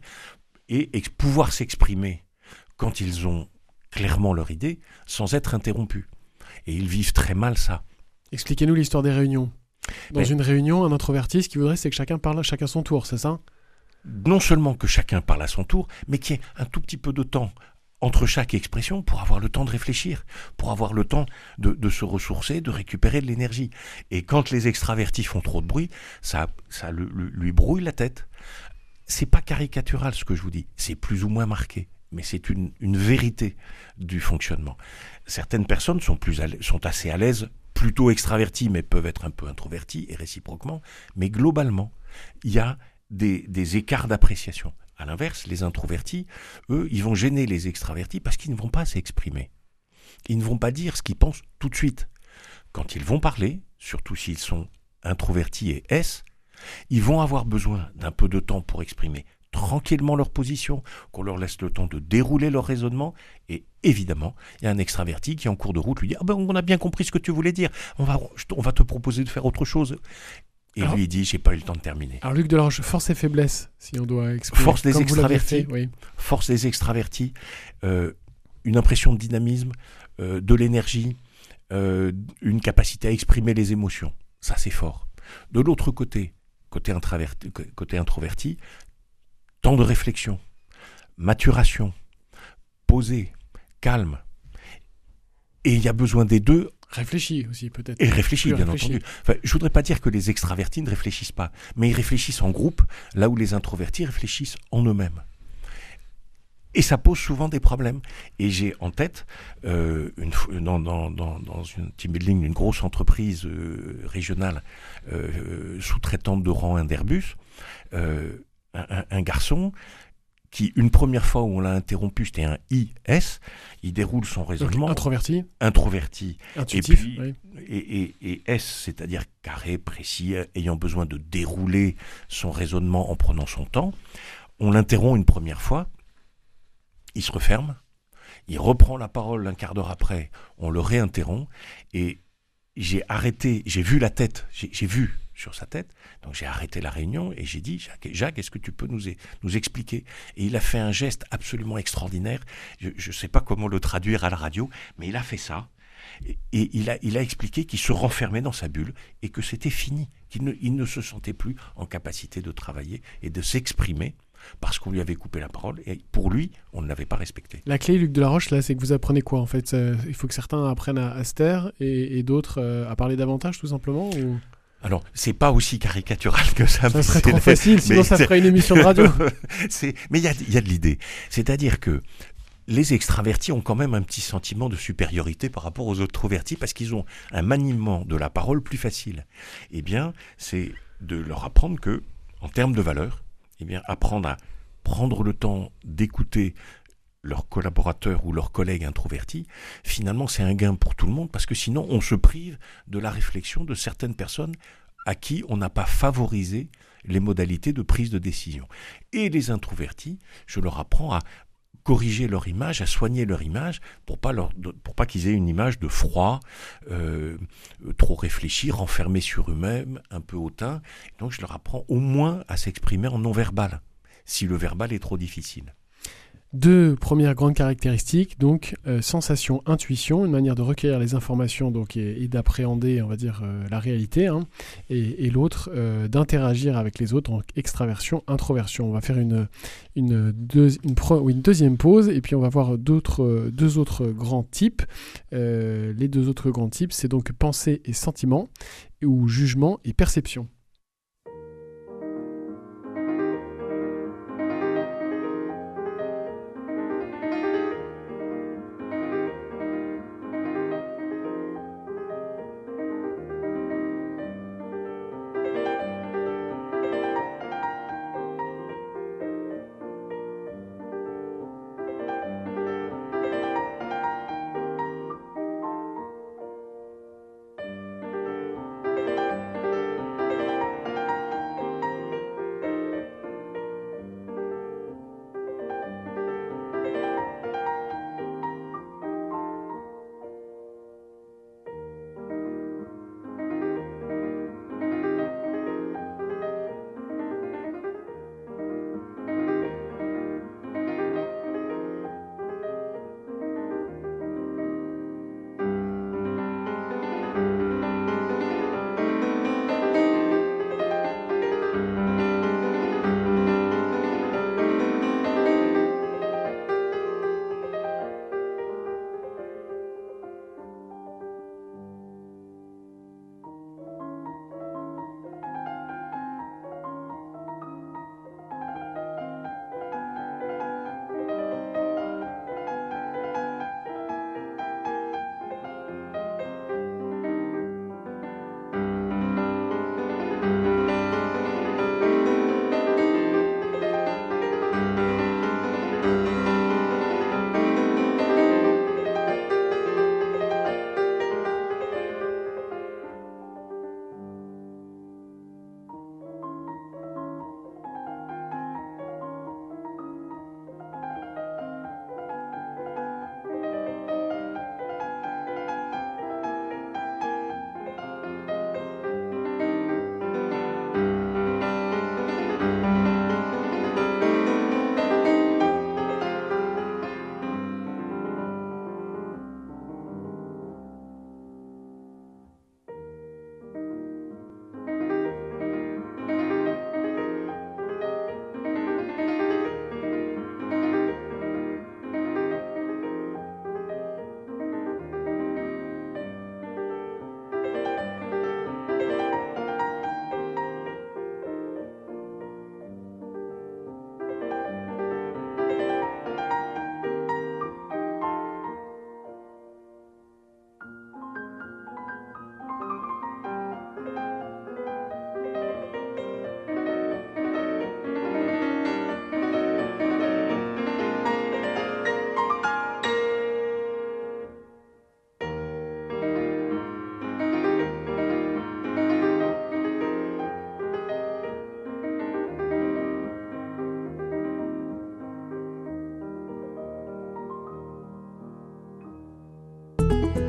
et ex- pouvoir s'exprimer quand ils ont clairement leur idée, sans être interrompus. Et ils vivent très mal ça. Expliquez-nous l'histoire des réunions. Dans Mais, une réunion, un introverti, ce qu'il voudrait, c'est que chacun parle chacun son tour, c'est ça ? Non seulement que chacun parle à son tour, mais qu'il y ait un tout petit peu de temps entre chaque expression pour avoir le temps de réfléchir, pour avoir le temps de, de se ressourcer, de récupérer de l'énergie. Et quand les extravertis font trop de bruit, ça, ça le, le, lui brouille la tête. C'est pas caricatural ce que je vous dis, c'est plus ou moins marqué, mais c'est une, une vérité du fonctionnement. Certaines personnes sont, plus à l'aise, sont assez à l'aise plutôt extravertis, mais peuvent être un peu introvertis, et réciproquement. Mais globalement, il y a des, des écarts d'appréciation. À l'inverse, les introvertis, eux, ils vont gêner les extravertis parce qu'ils ne vont pas s'exprimer. Ils ne vont pas dire ce qu'ils pensent tout de suite. Quand ils vont parler, surtout s'ils sont introvertis et S, ils vont avoir besoin d'un peu de temps pour exprimer tranquillement leur position, qu'on leur laisse le temps de dérouler leur raisonnement. Et évidemment, il y a un extraverti qui, en cours de route, lui dit « Ah ben, on a bien compris ce que tu voulais dire, on va, on va te proposer de faire autre chose. » Et alors, lui, il dit « J'ai pas eu le temps de terminer. » Alors, Luc Delarroche, force et faiblesse, si on doit exprimer. Force des extravertis, fait, oui. force des extravertis, euh, une impression de dynamisme, euh, de l'énergie, euh, une capacité à exprimer les émotions. Ça, c'est fort. De l'autre côté, côté, introverti, côté introverti, temps de réflexion, maturation, posé, calme. Et il y a besoin des deux. Réfléchi aussi, peut-être. Et réfléchi, bien réfléchi. entendu. Enfin, je ne voudrais pas dire que les extravertis ne réfléchissent pas, mais ils réfléchissent en groupe, là où les introvertis réfléchissent en eux-mêmes. Et ça pose souvent des problèmes. Et j'ai en tête, euh, une, dans, dans, dans, dans une team building d'une grosse entreprise euh, régionale euh, sous-traitante de rang un d'Airbus, euh, un, un garçon qui, une première fois où on l'a interrompu, c'était un I S, il déroule son raisonnement. Donc, introverti. Introverti. Intuitif, et puis, oui. et, et, et S, c'est-à-dire carré, précis, ayant besoin de dérouler son raisonnement en prenant son temps. On l'interrompt une première fois, il se referme, il reprend la parole un quart d'heure après, on le réinterrompt, et j'ai arrêté, j'ai vu la tête, j'ai, j'ai vu sur sa tête, donc j'ai arrêté la réunion et j'ai dit Jacques, Jacques, est-ce que tu peux nous, nous expliquer? Et il a fait un geste absolument extraordinaire, je ne sais pas comment le traduire à la radio, mais il a fait ça, et, et il, a, il a expliqué qu'il se renfermait dans sa bulle et que c'était fini, qu'il ne, il ne se sentait plus en capacité de travailler et de s'exprimer parce qu'on lui avait coupé la parole et pour lui, on ne l'avait pas respecté. La clé, Luc Delarroche, là, c'est que vous apprenez quoi en fait? Il faut que certains apprennent à, à se taire et, et d'autres euh, à parler davantage, tout simplement ou... Alors, c'est pas aussi caricatural que ça. Ça serait trop facile, sinon ça ferait une émission de radio. c'est... Mais il y a, y a de l'idée. C'est-à-dire que les extravertis ont quand même un petit sentiment de supériorité par rapport aux introvertis parce qu'ils ont un maniement de la parole plus facile. Eh bien, c'est de leur apprendre que, en termes de valeur, eh bien, apprendre à prendre le temps d'écouter leurs collaborateurs ou leurs collègues introvertis, finalement, c'est un gain pour tout le monde parce que sinon, on se prive de la réflexion de certaines personnes à qui on n'a pas favorisé les modalités de prise de décision. Et les introvertis, je leur apprends à corriger leur image, à soigner leur image pour pas leur, pour pas qu'ils aient une image de froid, euh, trop réfléchi, renfermé sur eux-mêmes, un peu hautain. Donc je leur apprends au moins à s'exprimer en non-verbal, si le verbal est trop difficile. Deux premières grandes caractéristiques, donc euh, sensation, intuition, une manière de recueillir les informations donc, et, et d'appréhender, on va dire, euh, la réalité, hein, et, et l'autre, euh, d'interagir avec les autres, donc extraversion, introversion. On va faire une, une, deux, une, pro, ou une deuxième pause, et puis on va voir d'autres, deux autres grands types. Euh, les deux autres grands types, c'est donc pensée et sentiment, ou jugement et perception.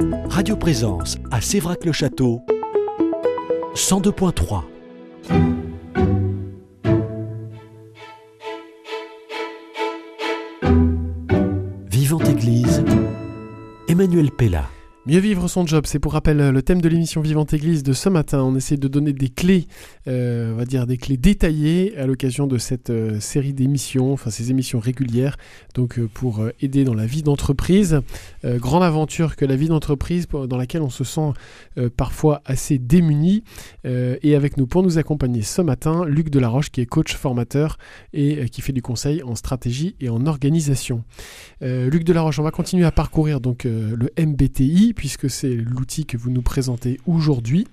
Radio Présence à Sévrac-le-Château, cent deux point trois. Vivante Église, Emmanuel Pella. Mieux vivre son job, c'est pour rappel le thème de l'émission Vivante Église de ce matin. On essaie de donner des clés, euh, on va dire des clés détaillées à l'occasion de cette euh, série d'émissions, enfin ces émissions régulières, donc euh, pour euh, aider dans la vie d'entreprise. Euh, grande aventure que la vie d'entreprise dans laquelle on se sent euh, parfois assez démuni. Euh, et avec nous pour nous accompagner ce matin, Luc Delaroche qui est coach formateur et euh, qui fait du conseil en stratégie et en organisation. Euh, Luc Delaroche, on va continuer à parcourir donc euh, le M B T I, puisque c'est l'outil que vous nous présentez aujourd'hui,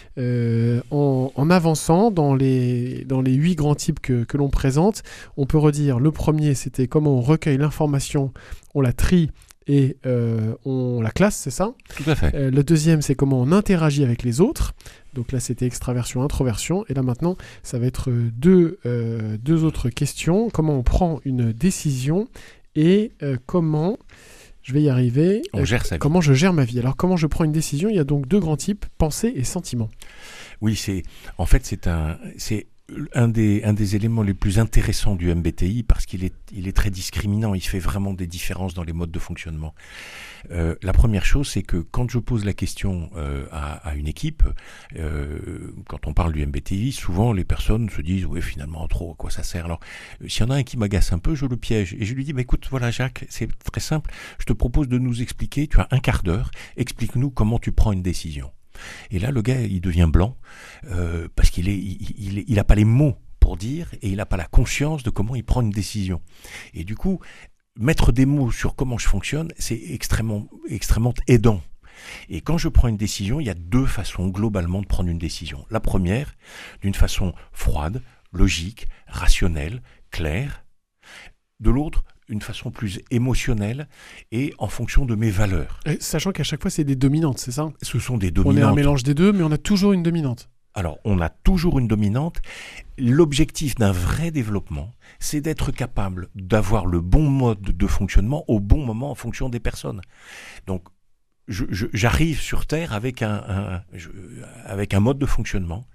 euh, en, en avançant dans les, dans les huit grands types que, que l'on présente. On peut redire, le premier, c'était comment on recueille l'information, on la trie et euh, on la classe, c'est ça ? Tout à fait. Euh, le deuxième, c'est comment on interagit avec les autres. Donc là, c'était extraversion, introversion. Et là, maintenant, ça va être deux, euh, deux autres questions. Comment on prend une décision et euh, comment... Je vais y arriver. On euh, gère sa vie. Comment je gère ma vie. Alors, comment je prends une décision ? Il y a donc deux grands types, pensée et sentiment. Oui, c'est en fait c'est un c'est un des un des éléments les plus intéressants du M B T I parce qu'il est il est très discriminant. Il fait vraiment des différences dans les modes de fonctionnement. Euh, la première chose, c'est que quand je pose la question euh, à, à une équipe, euh, quand on parle du M B T I, souvent les personnes se disent oui finalement trop à quoi ça sert. Alors euh, s'il y en a un qui m'agace un peu, je le piège et je lui dis bah, écoute voilà Jacques, c'est très simple. Je te propose de nous expliquer. Tu as un quart d'heure. Explique-nous comment tu prends une décision. Et là, le gars, il devient blanc euh, parce qu'il est, il, il, il a pas les mots pour dire et il n'a pas la conscience de comment il prend une décision. Et du coup, mettre des mots sur comment je fonctionne, c'est extrêmement, extrêmement aidant. Et quand je prends une décision, il y a deux façons globalement de prendre une décision. La première, d'une façon froide, logique, rationnelle, claire. De l'autre, une façon plus émotionnelle et en fonction de mes valeurs. Et sachant qu'à chaque fois, c'est des dominantes, c'est ça ? Ce sont des dominantes. On est un mélange des deux, mais on a toujours une dominante. Alors, on a toujours une dominante. L'objectif d'un vrai développement, c'est d'être capable d'avoir le bon mode de fonctionnement au bon moment en fonction des personnes. Donc, je, je, j'arrive sur Terre avec un, un, je, avec un mode de fonctionnement.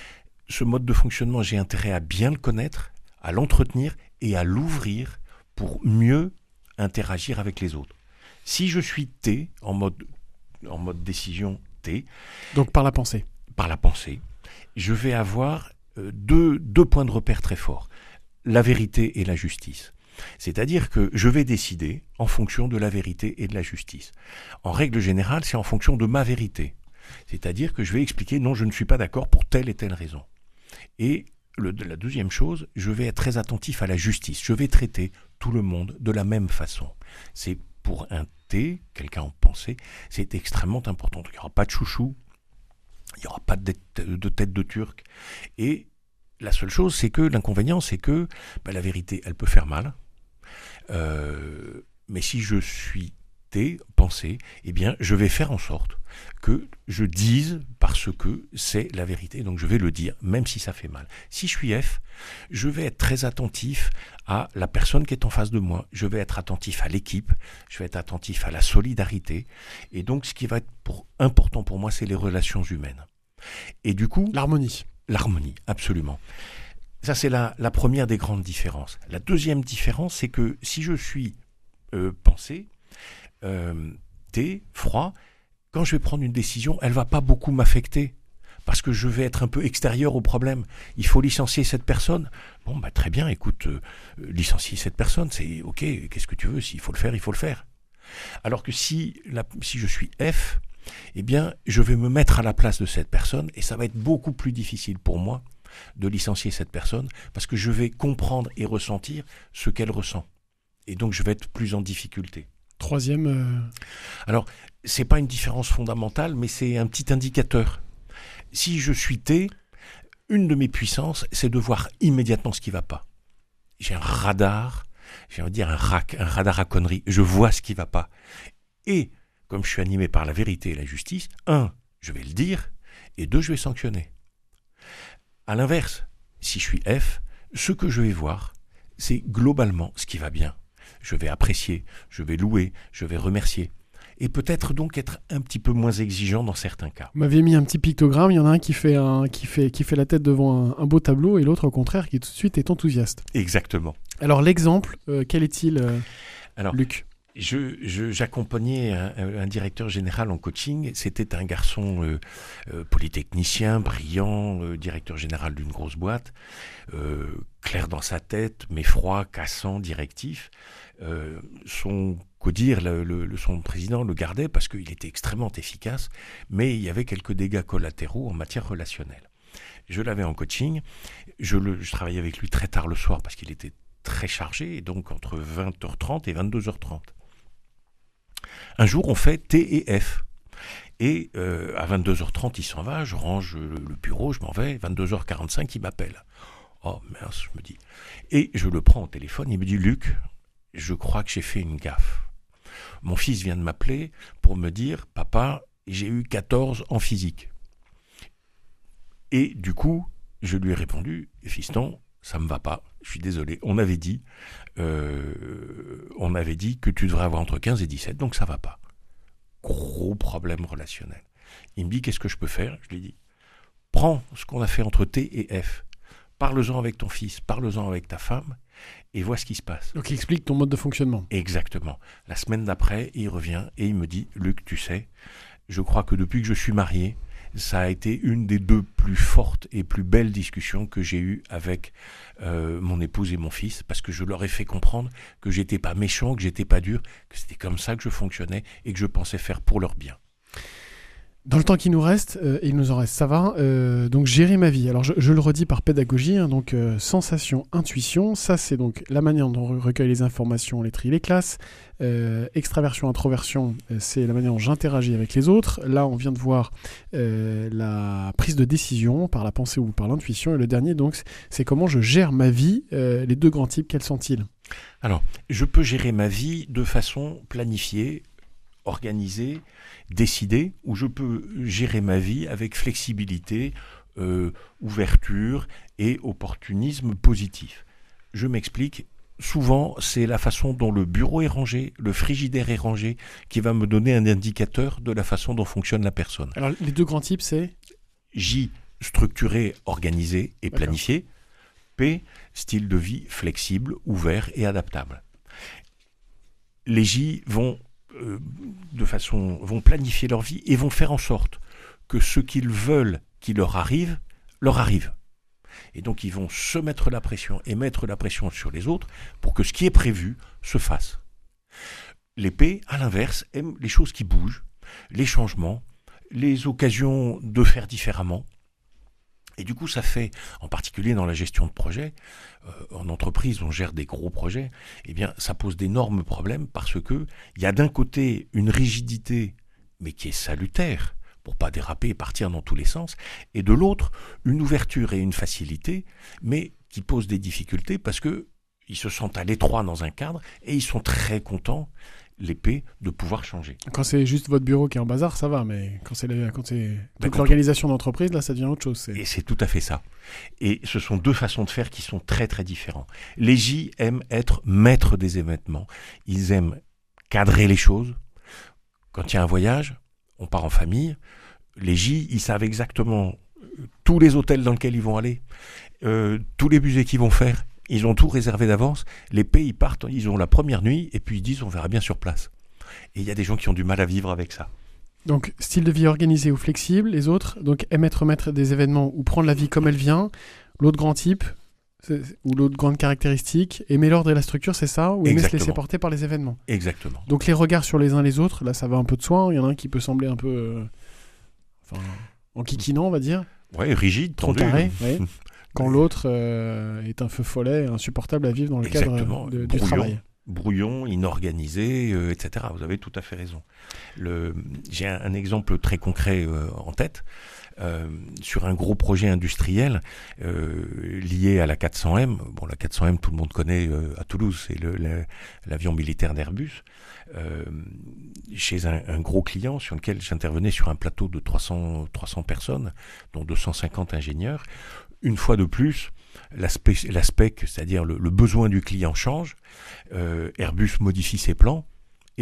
Ce mode de fonctionnement, j'ai intérêt à bien le connaître, à l'entretenir et à l'ouvrir pour mieux interagir avec les autres. Si je suis T, en mode, en mode décision T... Donc par la pensée. Par la pensée, je vais avoir euh, deux, deux points de repère très forts. La vérité et la justice. C'est-à-dire que je vais décider en fonction de la vérité et de la justice. En règle générale, c'est en fonction de ma vérité. C'est-à-dire que je vais expliquer non, je ne suis pas d'accord pour telle et telle raison. Et le, la deuxième chose, je vais être très attentif à la justice. Je vais traiter tout le monde de la même façon. C'est pour un T, quelqu'un en pensée, c'est extrêmement important. Il n'y aura pas de chouchou, il n'y aura pas de, de tête de turc. Et la seule chose, c'est que l'inconvénient, c'est que bah, la vérité, elle peut faire mal. Euh, mais si je suis T, pensée, eh bien, je vais faire en sorte que je dise parce que c'est la vérité. Donc, je vais le dire, même si ça fait mal. Si je suis F, je vais être très attentif à la personne qui est en face de moi. Je vais être attentif à l'équipe. Je vais être attentif à la solidarité. Et donc, ce qui va être pour, important pour moi, c'est les relations humaines. Et du coup... L'harmonie. L'harmonie, absolument. Ça, c'est la, la première des grandes différences. La deuxième différence, c'est que si je suis euh, pensée, euh, T, froid, quand je vais prendre une décision, elle ne va pas beaucoup m'affecter. Parce que je vais être un peu extérieur au problème. Il faut licencier cette personne. Bon, bah très bien, écoute, euh, licencier cette personne, c'est OK, qu'est-ce que tu veux ? S'il faut le faire, il faut le faire. Alors que si, la, si je suis F, eh bien, je vais me mettre à la place de cette personne et ça va être beaucoup plus difficile pour moi de licencier cette personne parce que je vais comprendre et ressentir ce qu'elle ressent. Et donc, je vais être plus en difficulté. Troisième... Euh... Alors, c'est pas une différence fondamentale, mais c'est un petit indicateur. Si je suis T, une de mes puissances, c'est de voir immédiatement ce qui ne va pas. J'ai un radar, j'ai envie de dire un, rac, un radar à conneries, je vois ce qui ne va pas. Et, comme je suis animé par la vérité et la justice, un, je vais le dire, et deux, je vais sanctionner. À l'inverse, si je suis F, ce que je vais voir, c'est globalement ce qui va bien. Je vais apprécier, je vais louer, je vais remercier. et peut-être donc être un petit peu moins exigeant dans certains cas. Vous m'aviez mis un petit pictogramme, il y en a un qui fait, un, qui fait, qui fait la tête devant un, un beau tableau et l'autre au contraire qui tout de suite est enthousiaste. Exactement. Alors l'exemple, euh, quel est-il, euh, Alors, Luc ? Je, je, j'accompagnais un, un directeur général en coaching. C'était un garçon euh, euh, polytechnicien, brillant, euh, directeur général d'une grosse boîte, euh, clair dans sa tête, mais froid, cassant, directif. Euh, son codir, le, le, son président le gardait parce qu'il était extrêmement efficace, mais il y avait quelques dégâts collatéraux en matière relationnelle. Je l'avais en coaching. Je, le, je travaillais avec lui très tard le soir parce qu'il était très chargé, et donc entre vingt heures trente et vingt-deux heures trente. Un jour, on fait T et F. Et euh, à vingt-deux heures trente, il s'en va, je range le, le bureau, je m'en vais. vingt-deux heures quarante-cinq, il m'appelle. Oh mince, je me dis. Et je le prends au téléphone, il me dit « Luc, je crois que j'ai fait une gaffe. Mon fils vient de m'appeler pour me dire « Papa, j'ai eu quatorze en physique. » Et du coup, je lui ai répondu « Fiston, ça me va pas, je suis désolé. On avait dit, euh, on avait dit que tu devrais avoir entre quinze et dix-sept, donc ça va pas. » Gros problème relationnel. Il me dit, qu'est-ce que je peux faire ? Je lui dis, prends ce qu'on a fait entre T et F, parle-en avec ton fils, parle-en avec ta femme, et vois ce qui se passe. Donc il explique ton mode de fonctionnement. Exactement. La semaine d'après, il revient et il me dit, Luc, tu sais, je crois que depuis que je suis marié, ça a été une des deux plus fortes et plus belles discussions que j'ai eues avec euh, mon épouse et mon fils, parce que je leur ai fait comprendre que j'étais pas méchant, que j'étais pas dur, que c'était comme ça que je fonctionnais et que je pensais faire pour leur bien. Dans le temps qui nous reste, euh, il nous en reste, ça va, euh, donc gérer ma vie. Alors je, je le redis par pédagogie, hein, donc euh, sensation, intuition, ça c'est donc la manière dont on recueille les informations, les trie, les classes. Euh, extraversion, introversion, euh, c'est la manière dont j'interagis avec les autres. Là on vient de voir euh, la prise de décision par la pensée ou par l'intuition. Et le dernier donc c'est comment je gère ma vie. Euh, les deux grands types, quels sont-ils ? Alors, je peux gérer ma vie de façon planifiée, organisée, décidée, ou je peux gérer ma vie avec flexibilité, euh, ouverture et opportunisme positif. Je m'explique. Souvent, c'est la façon dont le bureau est rangé, le frigidaire est rangé, qui va me donner un indicateur de la façon dont fonctionne la personne. Alors, les deux grands types, c'est ? J, structuré, organisé et D'accord. planifié. P, style de vie flexible, ouvert et adaptable. Les J vont Euh, de façon, vont planifier leur vie et vont faire en sorte que ce qu'ils veulent qui leur arrive, leur arrive. Et donc ils vont se mettre la pression et mettre la pression sur les autres pour que ce qui est prévu se fasse. Les P, à l'inverse, aiment les choses qui bougent, les changements, les occasions de faire différemment. Et du coup, ça fait, en particulier dans la gestion de projet, euh, en entreprise, on gère des gros projets, eh bien, ça pose d'énormes problèmes parce que il y a d'un côté une rigidité, mais qui est salutaire, pour pas déraper et partir dans tous les sens, et de l'autre, une ouverture et une facilité, mais qui pose des difficultés parce que ils se sentent à l'étroit dans un cadre et ils sont très contents, les P, de pouvoir changer. Quand c'est juste votre bureau qui est en bazar, ça va, mais quand c'est, la, quand c'est toute Ben, quand l'organisation on... d'entreprise, là, ça devient autre chose. C'est... Et c'est tout à fait ça. Et ce sont deux façons de faire qui sont très très différents. Les J aiment être maîtres des événements. Ils aiment cadrer les choses. Quand il y a un voyage, on part en famille. Les J, ils savent exactement tous les hôtels dans lesquels ils vont aller, euh, tous les musées qu'ils vont faire. Ils ont tout réservé d'avance. Les P, ils partent, ils ont la première nuit et puis ils disent on verra bien sur place. Et il y a des gens qui ont du mal à vivre avec ça. Donc, style de vie organisé ou flexible. Les autres, donc, aiment être maître des événements ou prendre la vie comme elle vient. L'autre grand type, c'est, ou l'autre grande caractéristique, aimer l'ordre et la structure, c'est ça ? Ou aimer se laisser porter par les événements ? Exactement. Donc, les regards sur les uns les autres, là, ça va un peu de soi. Il y en a un qui peut sembler un peu... Euh, enfin, en kikinant, on va dire. Ouais, rigide, trop tendu. carré, ouais. Quand l'autre euh, est un feu follet, insupportable à vivre dans le Exactement. cadre de, du Brouillon. travail. Brouillon, inorganisé, euh, et cetera. Vous avez tout à fait raison. Le, j'ai un, un exemple très concret euh, en tête. Euh, sur un gros projet industriel euh, lié à la quatre cents M. Bon, la quatre cents M, tout le monde connaît euh, à Toulouse, c'est le, le, l'avion militaire d'Airbus. Euh, chez un, un gros client sur lequel j'intervenais sur un plateau de trois cents, trois cents personnes, dont deux cent cinquante ingénieurs. Une fois de plus, l'aspect, l'aspect c'est-à-dire le, le besoin du client change, euh, Airbus modifie ses plans et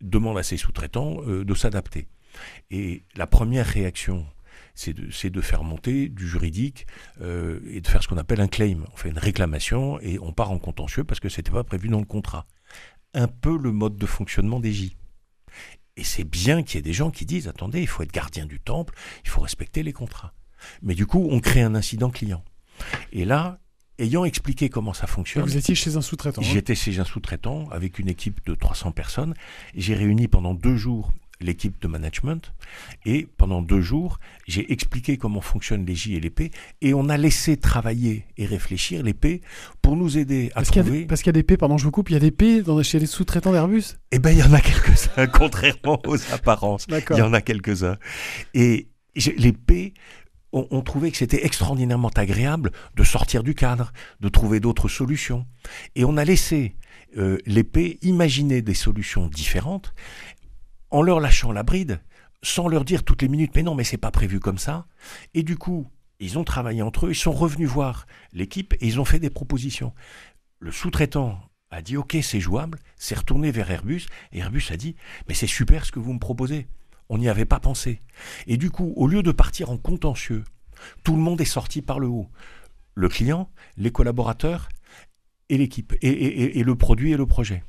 demande à ses sous-traitants euh, de s'adapter. Et la première réaction, c'est de, c'est de faire monter du juridique euh, et de faire ce qu'on appelle un claim. On fait une réclamation et on part en contentieux parce que ce n'était pas prévu dans le contrat. Un peu le mode de fonctionnement des J. Et c'est bien qu'il y ait des gens qui disent « Attendez, il faut être gardien du temple, il faut respecter les contrats. » Mais du coup, on crée un incident client. Et là, ayant expliqué comment ça fonctionne... Vous étiez chez un sous-traitant. J'étais hein. chez un sous-traitant avec une équipe de trois cents personnes. J'ai réuni pendant deux jours l'équipe de management et pendant deux jours, j'ai expliqué comment fonctionnent les J et les P et on a laissé travailler et réfléchir les P pour nous aider à parce trouver... Qu'il y a des, parce qu'il y a des P, pardon, je vous coupe, il y a des P dans, chez les sous-traitants d'Airbus ? Eh bien, il y en a quelques-uns, contrairement aux apparences. D'accord. Il y en a quelques-uns. Et les P... On, on trouvait que c'était extraordinairement agréable de sortir du cadre, de trouver d'autres solutions. Et on a laissé euh, les P imaginer des solutions différentes en leur lâchant la bride, sans leur dire toutes les minutes « mais non, mais c'est pas prévu comme ça ». Et du coup, ils ont travaillé entre eux, ils sont revenus voir l'équipe et ils ont fait des propositions. Le sous-traitant a dit « ok, c'est jouable », s'est retourné vers Airbus et Airbus a dit « mais c'est super ce que vous me proposez ». On n'y avait pas pensé. Et du coup, au lieu de partir en contentieux, tout le monde est sorti par le haut. Le client, les collaborateurs et l'équipe, et, et, et le produit et le projet.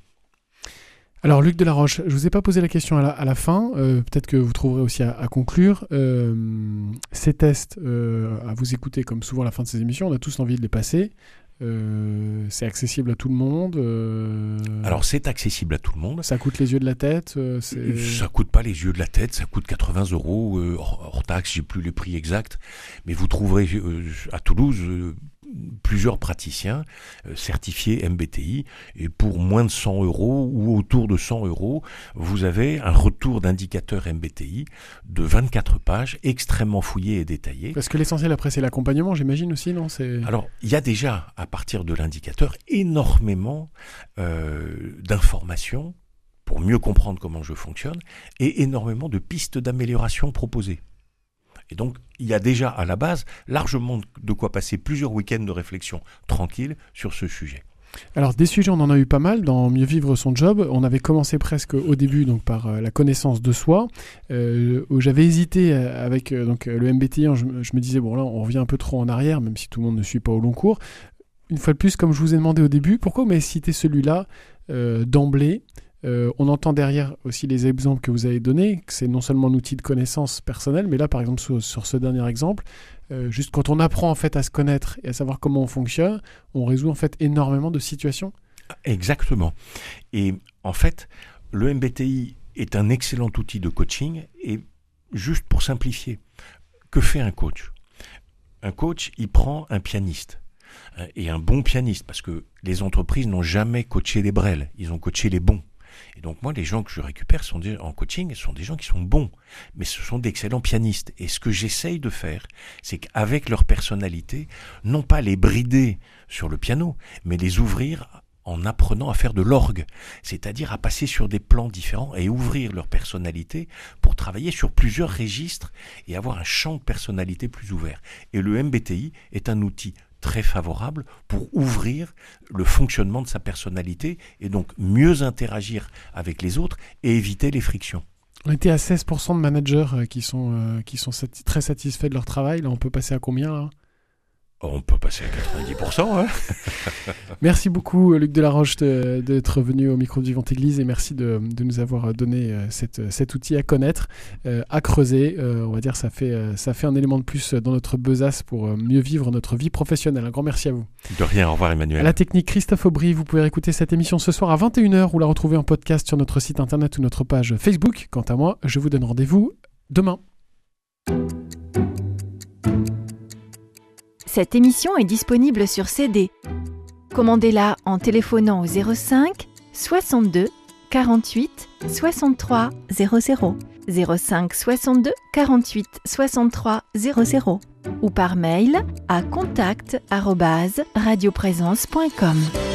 Alors, Luc Delaroche, je ne vous ai pas posé la question à la, à la fin. Euh, peut-être que vous trouverez aussi à, à conclure. Euh, ces tests, euh, à vous écouter comme souvent à la fin de ces émissions, on a tous envie de les passer. Euh, c'est accessible à tout le monde euh... Alors c'est accessible à tout le monde. Ça coûte les yeux de la tête euh, c'est... Ça coûte pas les yeux de la tête, ça coûte quatre-vingts euros euh, hors, hors taxe, j'ai plus les prix exacts. Mais vous trouverez euh, à Toulouse euh, plusieurs praticiens euh, certifiés M B T I et pour moins de cent euros ou autour de cent euros, vous avez un retour d'indicateur M B T I de vingt-quatre pages, extrêmement fouillé et détaillé. Parce que l'essentiel après c'est l'accompagnement, j'imagine aussi, non ? c'est... Alors, il y a déjà, à partir de l'indicateur, énormément euh, d'informations pour mieux comprendre comment je fonctionne et énormément de pistes d'amélioration proposées. Et donc, il y a déjà à la base largement de quoi passer plusieurs week-ends de réflexion tranquille sur ce sujet. Alors, des sujets, on en a eu pas mal dans Mieux vivre son job. On avait commencé presque au début donc, par euh, la connaissance de soi, euh, où j'avais hésité avec euh, donc, le M B T I. Je, je me disais, bon là, on revient un peu trop en arrière, même si tout le monde ne suit pas au long cours. Une fois de plus, comme je vous ai demandé au début, pourquoi vous m'avez cité celui-là euh, d'emblée ? Euh, on entend derrière aussi les exemples que vous avez donnés, que c'est non seulement un outil de connaissance personnelle, mais là, par exemple, sur, sur ce dernier exemple, euh, juste quand on apprend en fait à se connaître et à savoir comment on fonctionne, on résout en fait énormément de situations. Exactement. Et en fait, le M B T I est un excellent outil de coaching. Et juste pour simplifier, que fait un coach ? Un coach, il prend un pianiste. Et un bon pianiste, parce que les entreprises n'ont jamais coaché les brels, ils ont coaché les bons. Et donc moi, les gens que je récupère sont des, en coaching, ce sont des gens qui sont bons, mais ce sont d'excellents pianistes. Et ce que j'essaye de faire, c'est qu'avec leur personnalité, non pas les brider sur le piano, mais les ouvrir en apprenant à faire de l'orgue, c'est-à-dire à passer sur des plans différents et ouvrir leur personnalité pour travailler sur plusieurs registres et avoir un champ de personnalité plus ouvert. Et le M B T I est un outil très favorable pour ouvrir le fonctionnement de sa personnalité et donc mieux interagir avec les autres et éviter les frictions. On était à seize pour cent de managers qui sont, euh, qui sont sati- très satisfaits de leur travail. Là, on peut passer à combien là ? On peut passer à quatre-vingt-dix pour cent. Hein. Merci beaucoup, Luc Delaroche, de, d'être venu au micro de Vivante Église et merci de, de nous avoir donné euh, cette, cet outil à connaître, euh, à creuser. Euh, on va dire ça fait, euh, ça fait un élément de plus dans notre besace pour euh, mieux vivre notre vie professionnelle. Un grand merci à vous. De rien, au revoir Emmanuel. À la technique, Christophe Aubry. Vous pouvez écouter cette émission ce soir à vingt et une heures ou la retrouver en podcast sur notre site internet ou notre page Facebook. Quant à moi, je vous donne rendez-vous demain. Cette émission est disponible sur C D. Commandez-la en téléphonant au zéro cinq soixante-deux quarante-huit soixante-trois zéro zéro, zéro cinq soixante-deux quarante-huit soixante-trois zéro zéro ou par mail à contact arobase radioprésence point com.